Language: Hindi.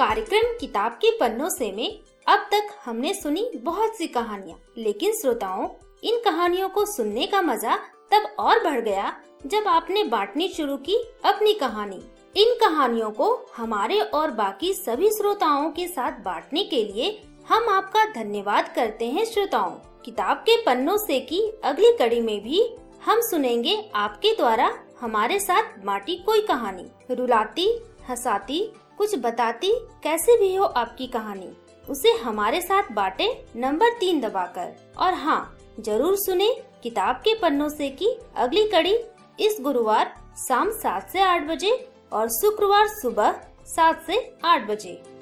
कार्यक्रम किताब के पन्नों से में अब तक हमने सुनी बहुत सी कहानियाँ, लेकिन श्रोताओं, इन कहानियों को सुनने का मजा तब और बढ़ गया जब आपने बांटनी शुरू की अपनी कहानी। इन कहानियों को हमारे और बाकी सभी श्रोताओं के साथ बांटने के लिए हम आपका धन्यवाद करते हैं। श्रोताओं, किताब के पन्नों से की अगली कड़ी में भी हम सुनेंगे आपके द्वारा हमारे साथ बांटी कोई कहानी। रुलाती, हंसाती, कुछ बताती, कैसे भी हो आपकी कहानी, उसे हमारे साथ बांटे नंबर 3 दबाकर। और हाँ, जरूर सुने किताब के पन्नों से की अगली कड़ी इस गुरुवार शाम 7 से 8 बजे और शुक्रवार सुबह 7 से 8 बजे।